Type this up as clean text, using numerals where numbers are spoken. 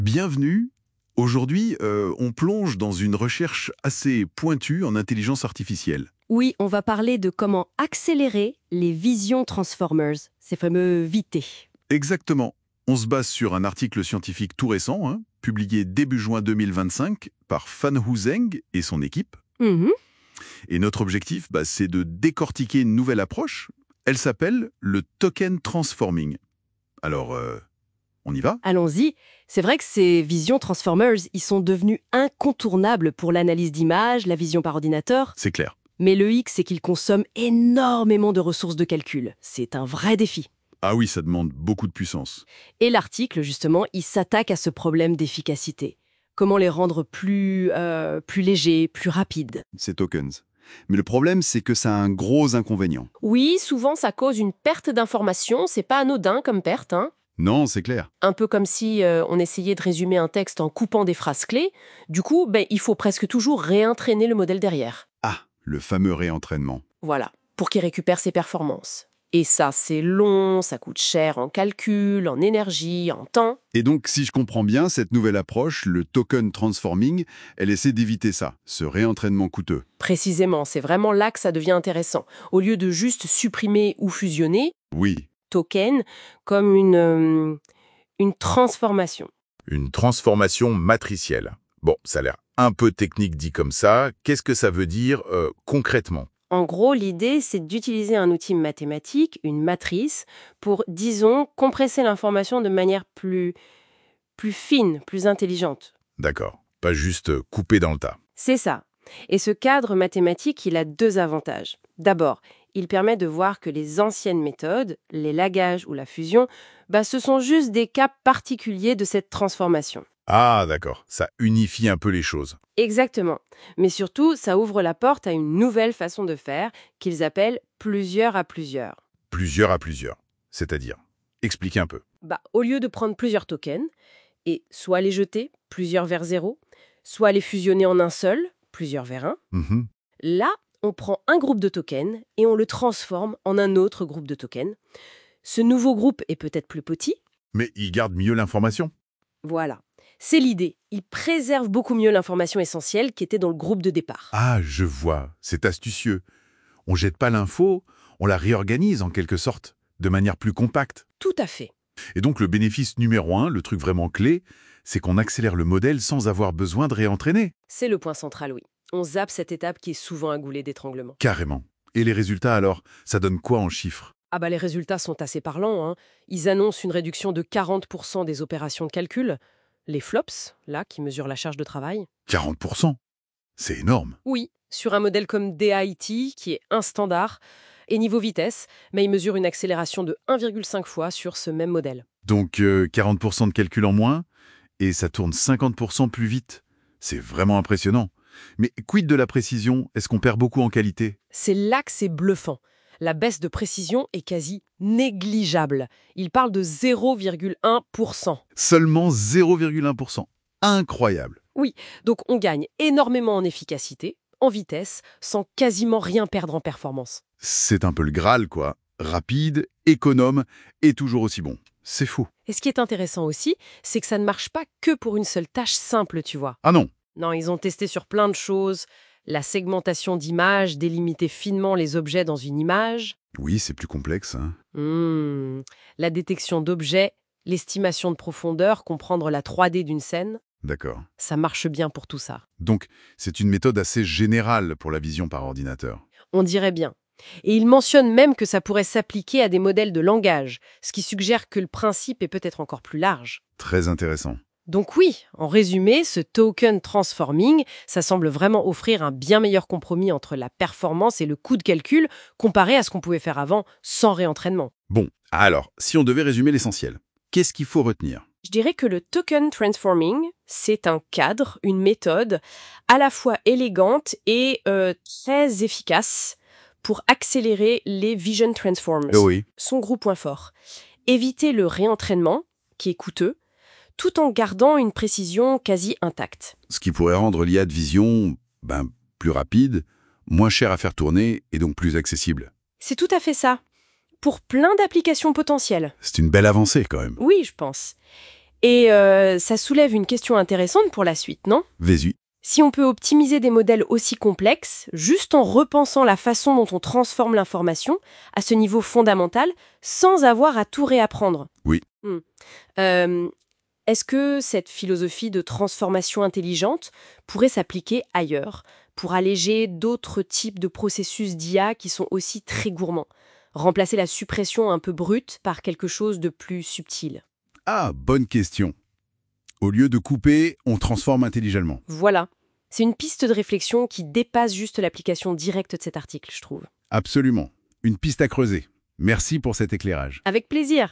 Bienvenue. Aujourd'hui, on plonge dans une recherche assez pointue en intelligence artificielle. Oui, on va parler de comment accélérer les visions Transformers, ces fameux VT. Exactement. On se base sur un article scientifique tout récent, publié début juin 2025 par Fan Hu Zheng et son équipe. Mhm. Et notre objectif, c'est de décortiquer une nouvelle approche. Elle s'appelle le token transforming. Alors, on y va? Allons-y. C'est vrai que ces visions Transformers, ils sont devenus incontournables pour l'analyse d'images, la vision par ordinateur. C'est clair. Mais le hic, c'est qu'ils consomment énormément de ressources de calcul. C'est un vrai défi. Ah oui, ça demande beaucoup de puissance. Et l'article, justement, il s'attaque à ce problème d'efficacité. Comment les rendre plus légers, plus rapides. Ces tokens. Mais le problème, c'est que ça a un gros inconvénient. Oui, souvent ça cause une perte d'information, c'est pas anodin comme perte, hein. Non, c'est clair. Un peu comme si on essayait de résumer un texte en coupant des phrases clés. Du coup, il faut presque toujours réentraîner le modèle derrière. Ah, le fameux réentraînement. Voilà, pour qu'il récupère ses performances. Et ça, c'est long, ça coûte cher en calcul, en énergie, en temps. Et donc, si je comprends bien, cette nouvelle approche, le token transforming, elle essaie d'éviter ça, ce réentraînement coûteux. Précisément, c'est vraiment là que ça devient intéressant. Au lieu de juste supprimer ou fusionner, Oui. token comme une transformation. Une transformation matricielle. Bon, ça a l'air un peu technique dit comme ça. Qu'est-ce que ça veut dire concrètement? En gros, l'idée, c'est d'utiliser un outil mathématique, une matrice, pour, disons, compresser l'information de manière plus fine, plus intelligente. D'accord. Pas juste couper dans le tas. C'est ça. Et ce cadre mathématique, il a deux avantages. D'abord, il permet de voir que les anciennes méthodes, les lagages ou la fusion, ce sont juste des cas particuliers de cette transformation. Ah, d'accord. Ça unifie un peu les choses. Exactement. Mais surtout, ça ouvre la porte à une nouvelle façon de faire qu'ils appellent plusieurs à plusieurs. Plusieurs à plusieurs. C'est-à-dire, expliquez un peu. Au lieu de prendre plusieurs tokens, et soit les jeter, plusieurs vers zéro, soit les fusionner en un seul, plusieurs vers un, Mhm. là, on prend un groupe de tokens et on le transforme en un autre groupe de tokens. Ce nouveau groupe est peut-être plus petit. Mais il garde mieux l'information. Voilà. C'est l'idée. Il préserve beaucoup mieux l'information essentielle qui était dans le groupe de départ. Ah, je vois. C'est astucieux. On jette pas l'info, on la réorganise en quelque sorte, de manière plus compacte. Tout à fait. Et donc le bénéfice numéro 1, le truc vraiment clé, c'est qu'on accélère le modèle sans avoir besoin de réentraîner. C'est le point central, oui. On zappe cette étape qui est souvent un goulet d'étranglement. Carrément. Et les résultats alors, ça donne quoi en chiffres? Les résultats sont assez parlants, hein. Ils annoncent une réduction de 40% des opérations de calcul. Les flops, là, qui mesurent la charge de travail. 40%. C'est énorme. Oui, sur un modèle comme DAIT, qui est un standard, et niveau vitesse, mais il mesure une accélération de 1,5 fois sur ce même modèle. Donc 40% de calcul en moins, et ça tourne 50% plus vite. C'est vraiment impressionnant. Mais quid de la précision? Est-ce qu'on perd beaucoup en qualité? C'est là que c'est bluffant. La baisse de précision est quasi négligeable. Il parle de 0,1%. Seulement 0,1%. Incroyable. Donc on gagne énormément en efficacité, en vitesse, sans quasiment rien perdre en performance. C'est un peu le Graal, quoi. Rapide, économe et toujours aussi bon. C'est fou. Et ce qui est intéressant aussi, c'est que ça ne marche pas que pour une seule tâche simple, tu vois. Ah non. Non, ils ont testé sur plein de choses. La segmentation d'images, délimiter finement les objets dans une image. Oui, c'est plus complexe. La détection d'objets, l'estimation de profondeur, comprendre la 3D d'une scène. D'accord. Ça marche bien pour tout ça. Donc, c'est une méthode assez générale pour la vision par ordinateur. On dirait bien. Et il mentionne même que ça pourrait s'appliquer à des modèles de langage, ce qui suggère que le principe est peut-être encore plus large. Très intéressant. Donc oui, en résumé, ce token transforming, ça semble vraiment offrir un bien meilleur compromis entre la performance et le coût de calcul comparé à ce qu'on pouvait faire avant sans réentraînement. Bon, alors, si on devait résumer l'essentiel, qu'est-ce qu'il faut retenir? Je dirais que le token transforming, c'est un cadre, une méthode à la fois élégante et très efficace pour accélérer les vision transformers. Oui. Son gros point fort. Éviter le réentraînement, qui est coûteux, tout en gardant une précision quasi intacte. Ce qui pourrait rendre l'IA de vision, plus rapide, moins cher à faire tourner et donc plus accessible. C'est tout à fait ça. Pour plein d'applications potentielles. C'est une belle avancée quand même. Oui, je pense. Et ça soulève une question intéressante pour la suite, non? Vas-y. Si on peut optimiser des modèles aussi complexes, juste en repensant la façon dont on transforme l'information à ce niveau fondamental, sans avoir à tout réapprendre. Oui. Est-ce que cette philosophie de transformation intelligente pourrait s'appliquer ailleurs, pour alléger d'autres types de processus d'IA qui sont aussi très gourmands? Remplacer la suppression un peu brute par quelque chose de plus subtil? Ah, bonne question. Au lieu de couper, on transforme intelligemment. Voilà. C'est une piste de réflexion qui dépasse juste l'application directe de cet article, je trouve. Absolument. Une piste à creuser. Merci pour cet éclairage. Avec plaisir.